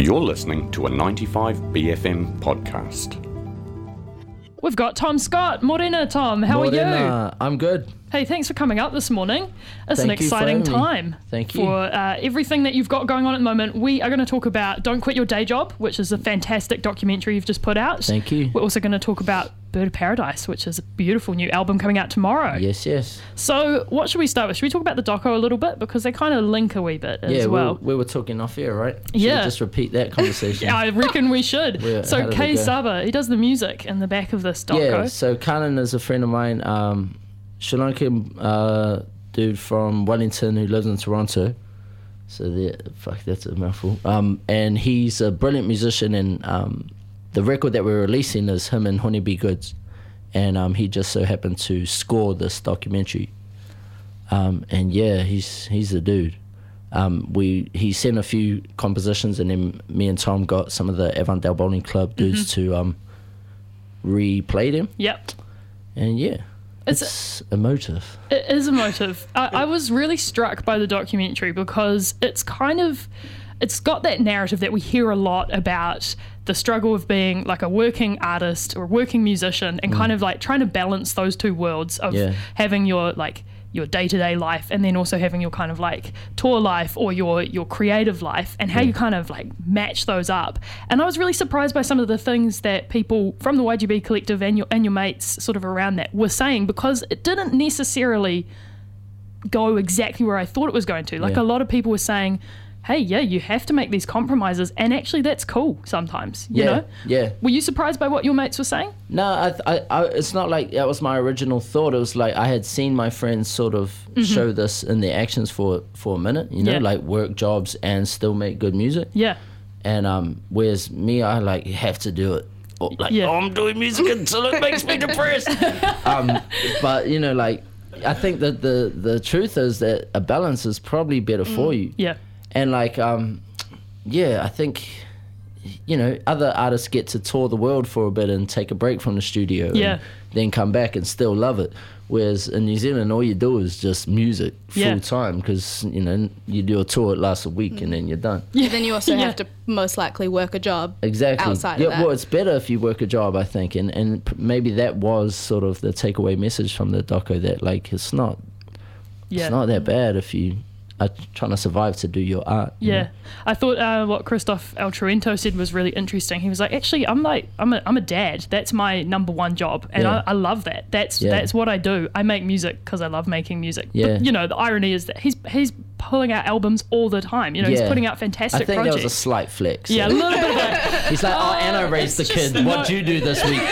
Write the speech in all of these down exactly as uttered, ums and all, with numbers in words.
You're listening to a ninety-five B F M podcast. We've got Tom Scott. Morena, Tom. How Morena, are you? I'm good. Hey, thanks for coming up this morning. It's Thank an you for exciting having me. time Thank you. for uh, everything that you've got going on at the moment. We are going to talk about Don't Quit Your Day Job, which is a fantastic documentary you've just put out. Thank you. We're also going to talk about Bird of Paradise, which is a beautiful new album coming out tomorrow. Yes, yes. So what should we start with? Should we talk about the doco a little bit? Because they kind of link a wee bit Yeah, as well. we, we were talking off air, right? Should Yeah. we just repeat that conversation? I reckon we should. Where- how so did it Kay go? Saba, he does the music in the back of this doco. Yeah, so Kanan is a friend of mine, um, Sri Lankan uh, dude from Wellington who lives in Toronto. So, there, fuck, that's a mouthful. Um, and he's a brilliant musician, and um, the record that we're releasing is him and Honeybee Goods. And um, he just so happened to score this documentary. Um, and yeah, he's he's the dude. Um, we he sent a few compositions, and then me and Tom got some of the Avondale Bowling Club dudes Mm-hmm. to um, replay them. Yep. And yeah, It's- it's, emotive. It is emotive. I, I was really struck by the documentary because it's kind of, it's got that narrative that we hear a lot about the struggle of being like a working artist or working musician and kind of like trying to balance those two worlds of Yeah. having your like your day-to-day life and then also having your kind of like tour life or your your creative life and how you kind of like match those up. And I was really surprised by some of the things that people from the Y G B collective and your and your mates sort of around that were saying, because it didn't necessarily go exactly where I thought it was going to. Like Yeah. a lot of people were saying, hey, yeah, you have to make these compromises, and actually that's cool sometimes, you yeah, know? yeah. Were you surprised by what your mates were saying? No, I, th- I, I, it's not like that was my original thought. It was like I had seen my friends sort of show this in their actions for for a minute, you know, Mm-hmm. Yeah. like work jobs and still make good music. Yeah. And um, whereas me, I like have to do it. Or, like, Yeah. oh, I'm doing music until it makes me depressed. um, but you know, like I think that the the truth is that a balance is probably better for you. Yeah. And like, um, yeah, I think, you know, other artists get to tour the world for a bit and take a break from the studio Yeah. and then come back and still love it. Whereas in New Zealand, all you do is just music full Yeah. time, because, you know, you do a tour, it lasts a week and then you're done. But then you also Yeah. have to most likely work a job Exactly. outside yeah, of that. well, it's better if you work a job, I think. And, and p- maybe that was sort of the takeaway message from the doco, that, like, it's not, Yeah. it's not that bad if you are trying to survive to do your art. you Yeah, know? I thought uh, what Christoph El Truento said was really interesting. He was like, actually, I'm like, I'm a, I'm a dad. That's my number one job, and Yeah. I, I love that. That's Yeah. that's what I do. I make music because I love making music. Yeah. But, you know, the irony is that he's he's pulling out albums all the time. You know, he's Yeah. putting out I fantastic think projects. that was a slight flex. yeah, a little bit of that. He's like, oh, and I raised the it's kid. just What'd no- you do this week?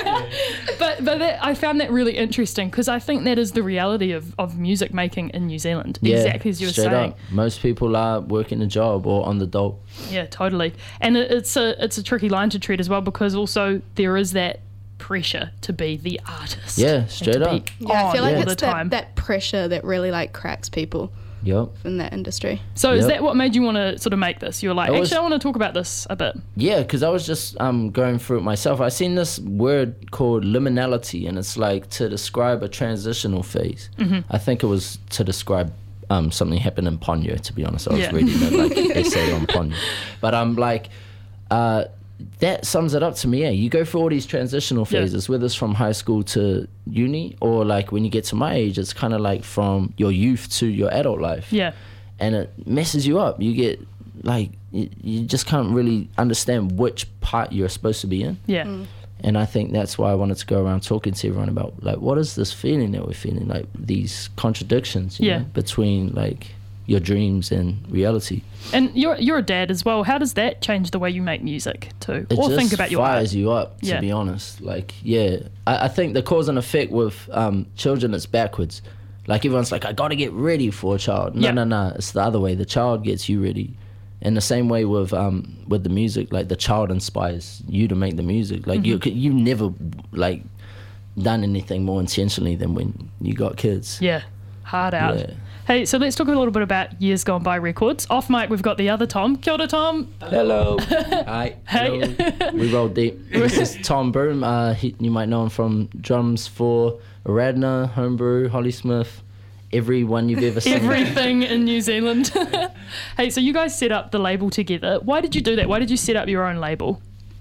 But but that, I found that really interesting because I think that is the reality of, of music making in New Zealand. Yeah, exactly as you were straight saying. up. Most people are working a job or on the dole. Yeah, totally. And it, it's a it's a tricky line to tread as well, because also there is that pressure to be the artist. Yeah, and straight to up. be yeah, I feel on like all it's the time. that, that pressure that really like cracks people Yep. in that industry. So is Yep. that what made you want to sort of make this? You were like, I actually, was- I want to talk about this a bit. Yeah, because I was just um, going through it myself. I seen this word called liminality, and it's like to describe a transitional phase. Mm-hmm. I think it was to describe um, something happened in Ponyo, to be honest. I was Yeah. reading it like essay on Ponyo. But I'm like, uh, that sums it up to me. Yeah, you go through all these transitional Yeah. phases, whether it's from high school to uni, or like when you get to my age, it's kind of like from your youth to your adult life. Yeah. And it messes you up. You get like you, you just can't really understand which part you're supposed to be in. Yeah. And I think that's why I wanted to go around talking to everyone about like, what is this feeling that we're feeling, like these contradictions, you Yeah. know, between like your dreams and reality. And you're you're a dad as well. How does that change the way you make music too, It or just think about your art? fires you up, to Yeah. be honest. Like, yeah, I, I think the cause and effect with um, children is backwards. Like everyone's like, I gotta get ready for a child. No, Yeah. no, no. It's the other way. The child gets you ready. And the same way with um with the music, like the child inspires you to make the music. Like Mm-hmm. you you never like done anything more intentionally than when you got kids. Yeah. Hard out. Yeah. Hey, so let's talk a little bit about Years Gone By Records. Off mic, we've got the other Tom. Kia ora, Tom. Hello. Hi. Hey. Hello. We roll deep. This is Tom Broom. Uh, he, you might know him from drums for Aradna, Homebrew, Holly Smith, everyone you've ever seen. Everything in New Zealand. Hey, so you guys set up the label together. Why did you do that? Why did you set up your own label?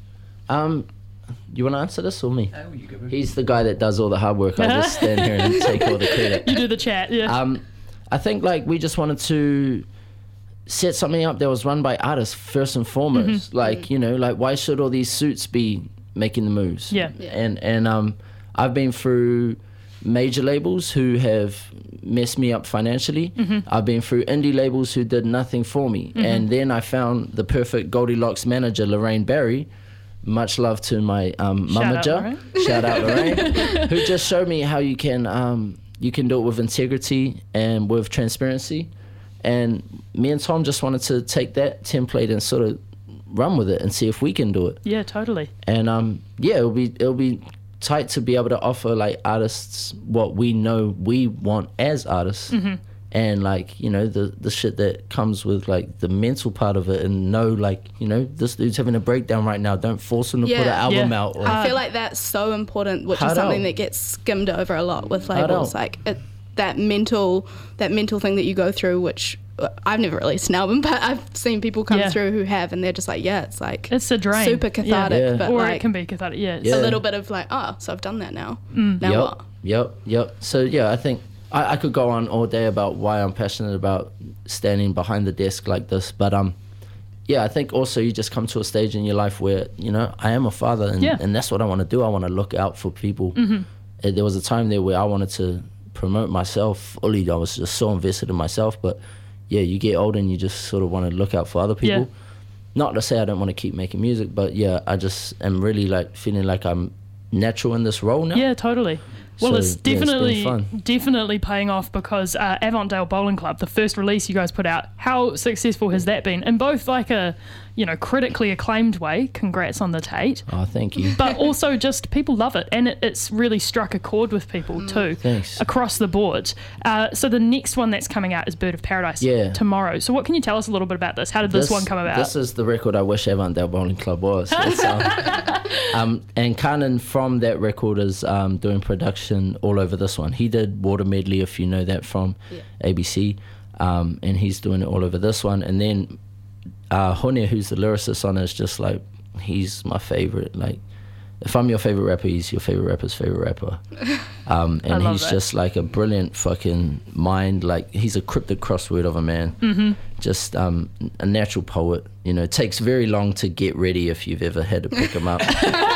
Um, you want to answer this or me? Oh, you go. He's the guy that does all the hard work. I just stand here and take all the credit. You do the chat, yeah. Um, I think like we just wanted to set something up that was run by artists first and foremost. Mm-hmm. Like, you know, like why should all these suits be making the moves? Yeah. Yeah. And and um, I've been through major labels who have messed me up financially. Mm-hmm. I've been through indie labels who did nothing for me. Mm-hmm. And then I found the perfect Goldilocks manager, Lorraine Barry. Much love to my um, Shout out, mamager. Lorraine. Shout out Lorraine, who just showed me how you can um, you can do it with integrity and with transparency. And me and Tom just wanted to take that template and sort of run with it and see if we can do it. Yeah, totally. And um, yeah, it'll be it'll be tight to be able to offer like artists what we know we want as artists, Mm-hmm. and like you know the the shit that comes with like the mental part of it, and know like you know this dude's having a breakdown right now. Don't force him to put an Yeah. album Yeah. out. Or, I feel like that's so important, which Hard is something out. that gets skimmed over a lot with Hard labels. out. Like it, that mental, that mental thing that you go through, which uh, I've never released an album, but I've seen people come Yeah. through who have, and they're just like, yeah, it's like It's a drain. super cathartic, Yeah. but Or like it can be cathartic, yeah. Yeah. a little bit of like, oh, so I've done that now. Now Yep, what? yep, yep. So yeah, I think I, I could go on all day about why I'm passionate about standing behind the desk like this, but um, yeah, I think also you just come to a stage in your life where you know I am a father, and, Yeah. and that's what I want to do. I want to look out for people. Mm-hmm. Uh, There was a time there where I wanted to promote myself fully. I was just so invested in myself, but yeah, you get older and you just sort of want to look out for other people. Yeah. Not to say I don't want to keep making music, but yeah, I just am really like feeling like I'm natural in this role now. Yeah, totally. Well, So, it's yeah, it's been definitely fun. definitely paying off because uh, Avondale Bowling Club, the first release you guys put out, how successful has that been? In both like a, you know, critically acclaimed way. Congrats on the Tate. Oh, thank you. But also just people love it, and it, it's really struck a chord with people too. Thanks. Across the board. Uh, so the next one that's coming out is Bird of Paradise Yeah. tomorrow. So what can you tell us a little bit about this? How did this, one come about? This is the record I wish Avondale Bowling Club was. It's, um, um, and Kanan from that record is um, doing production all over this one. He did Water Medley, if you know that from Yeah. A B C, um, and he's doing it all over this one. And then uh, Hone, who's the lyricist on it, is just like, he's my favorite. Like, if I'm your favorite rapper, he's your favorite rapper's favorite rapper. Um, and love he's that. just like a brilliant fucking mind. Like, he's a cryptic crossword of a man. Mm-hmm. Just um, a natural poet. You know, it takes very long to get ready if you've ever had to pick him up.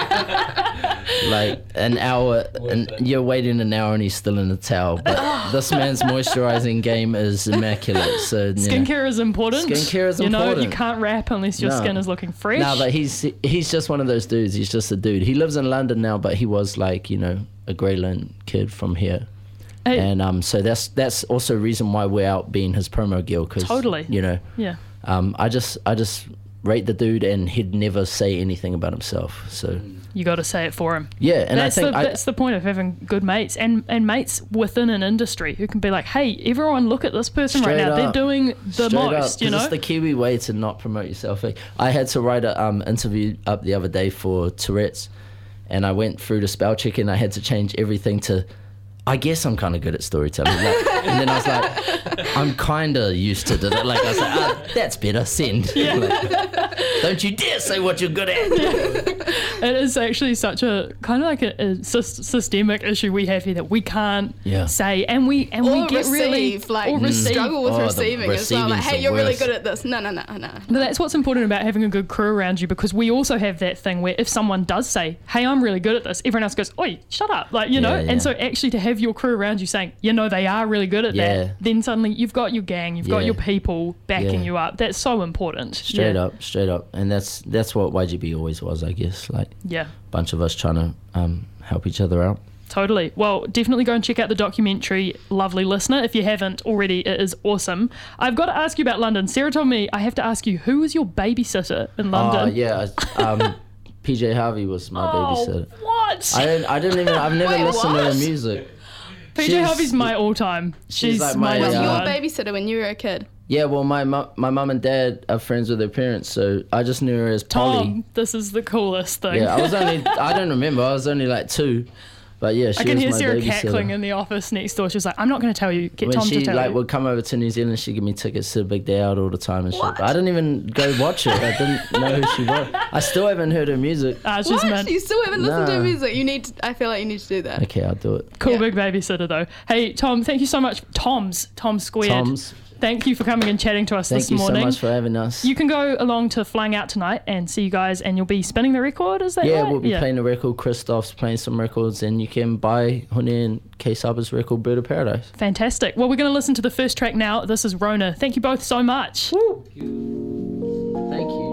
Like an hour, and you're waiting an hour and he's still in the towel. But this man's moisturizing game is immaculate. So you know. Skincare is important. Skincare is you know, you important. can't rap unless your No. skin is looking fresh. No, but he's he's just one of those dudes. He's just a dude. He lives in London now, but he was like, you know, a Greyland kid from here. Hey, And um, so that's that's also a reason why we're out being his promo girl. Cause, Totally. You know, yeah. um, I just I just rate the dude, and he'd never say anything about himself. So You got to say it for him. yeah, and that's I think the I, that's the point of having good mates and, and mates within an industry who can be like, hey, everyone, look at this person right Straight now. They're up. doing the straight most, up, 'cause you know. it's the Kiwi way to not promote yourself. Like, I had to write a um, interview up the other day for Tourette's, and I went through the spell check, and I had to change everything to, I guess I'm kind of good at storytelling. Like, and then I was like, I'm kind of used to it. Like, I was like, ah, that's better, send. Like, don't you dare say what you're good at. It is actually such a kind of like a, a sys- systemic issue we have here that we can't Yeah. say, and we and Or we get receive, really like or receive. struggle with Oh, the receiving as well. Like, receiving's hey, the you're really worst. good at this. No, no, no, no. But that's what's important about having a good crew around you, because we also have that thing where if someone does say, hey, I'm really good at this, everyone else goes, oi, shut up. Like, you know, Yeah, yeah. and so actually to have your crew around you saying, you know, they are really good at Yeah. that, then suddenly you've got your gang, you've got Yeah. your people backing Yeah. you up. That's so important. Straight yeah. up, straight up. And that's that's what Y G B always was, I guess. Like, Yeah. bunch of us trying to um, help each other out. Totally. Well, definitely go and check out the documentary, lovely listener. If you haven't already, it is awesome. I've got to ask you about London. Sarah told me I have to ask you, who was your babysitter in London? Oh yeah, um, P J Harvey was my babysitter. Oh, what? I didn't. I didn't even. I've never Wait, listened to what? her music. P J she's- Harvey's my all-time. She's, she's like my my, Was uh, number your one. babysitter when you were a kid? Yeah, well, my mu- my mum and dad are friends with their parents, so I just knew her as Polly. Tom, this is the coolest thing. Yeah, I was only. I don't remember. I was only like two, But yeah, she I can was hear my Sarah babysitter. cackling in the office next door. She was like, I'm not going to tell you. Get When Tom she to tell like you. would come over to New Zealand, she'd give me tickets to the Big Day Out all the time and shit. What? But I didn't even go watch it. I didn't know who she was. I still haven't heard her music. Ah, she's What? meant. You still haven't listened to Nah. her music? You need. To, I feel like you need to do that. Okay, I'll do it. Cool Yeah. big babysitter though. Hey Tom, thank you so much. Tom's Tom Squared. Tom's. Thank you for coming and chatting to us Thank this you morning. so much for having us. You can go along to Flying Out tonight and see you guys, and you'll be spinning the record. Is that yeah, right? we'll be playing the record. Christoph's playing some records, and you can buy Hone and K Saba's record, Bird of Paradise. Fantastic. Well, we're going to listen to the first track now. This is Rona. Thank you both so much. Thank you.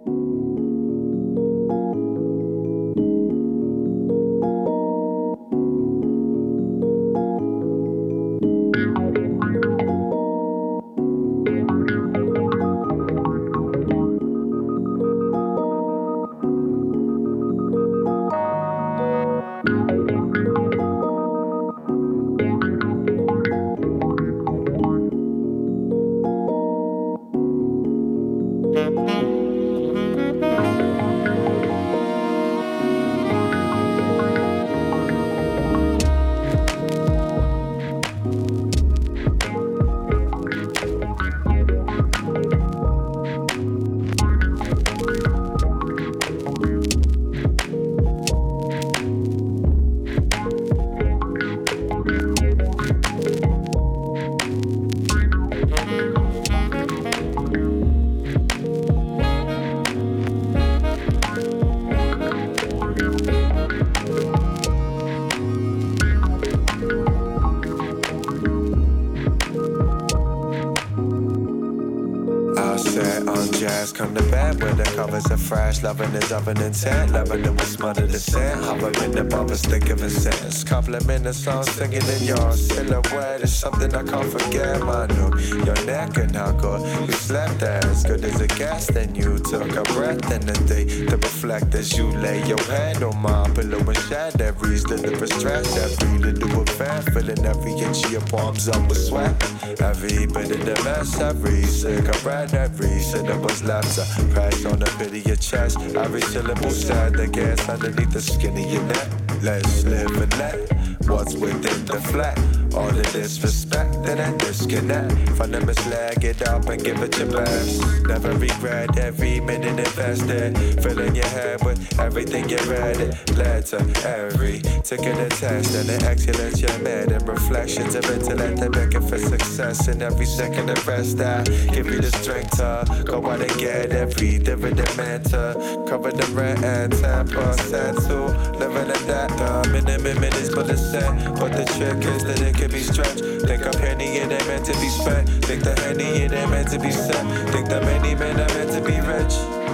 Come to bed where the covers are fresh. Loving is of an intent. Loving it with smother the scent. Hovering above us, thick of a sense. Compliment the song, singing in your silhouette. It's something I can't forget. My new, your neck and how good you slept as good as a gas. Then you took a breath in the day to reflect as you lay your head on my pillow and shed every little stress. Every little affair, filling every inch of your palms up with sweat. Every bit of the mess, every cigarette, every syllable was left to press on the pit of your chest. Every syllable said the gas underneath the skin of your neck. Let's live and let what's within the flat. All the disrespect and that disconnect from the misled, get up and give it your best. Never regret every minute invested. Filling your head with everything you read. It led to every taking a test and the excellence you made. And reflections of intellect and making for success. And every second of rest I give you the strength to go out and get every dividend meant to cover the rent and ten percent to living in that. The minimum minutes but the set. But the trick is that it can be stretched. Think a penny it ain't meant to be spent. Think the henny it ain't meant to be set. Think the many men are meant to be rich.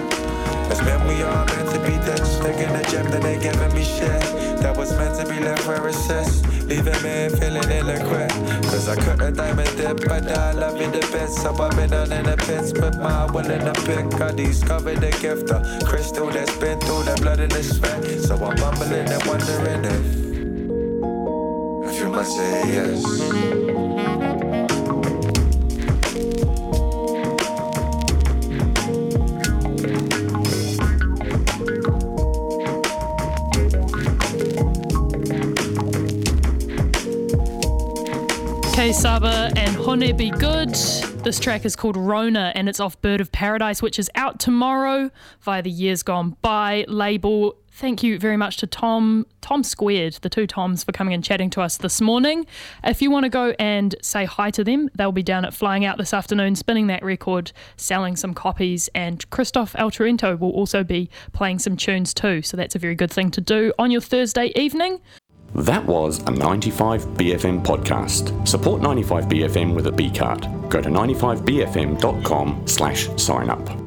As men we are meant to be ditched. Taking a gem that ain't giving me shit. That was meant to be left where it sits. Leaving me feeling ill-equipped. Cause I couldn't diamond dip, but I love you the best. So I've been on in the pits, but my will in the pick. I discovered the gift, the crystal that's been through the blood and the sweat. So I'm mumbling and wondering if If you must say yes. K Saba and Hone Be Good. This track is called Rona and it's off Bird of Paradise, which is out tomorrow via the Years Gone By label. Thank you very much to Tom, Tom Squared, the two Toms, for coming and chatting to us this morning. If you want to go and say hi to them, they'll be down at Flying Out this afternoon, spinning that record, selling some copies, and Christoph El Trento will also be playing some tunes too, so that's a very good thing to do on your Thursday evening. That was a ninety-five B F M podcast. Support ninety-five B F M with a B card. Go to ninety-five B F M dot com slash sign up.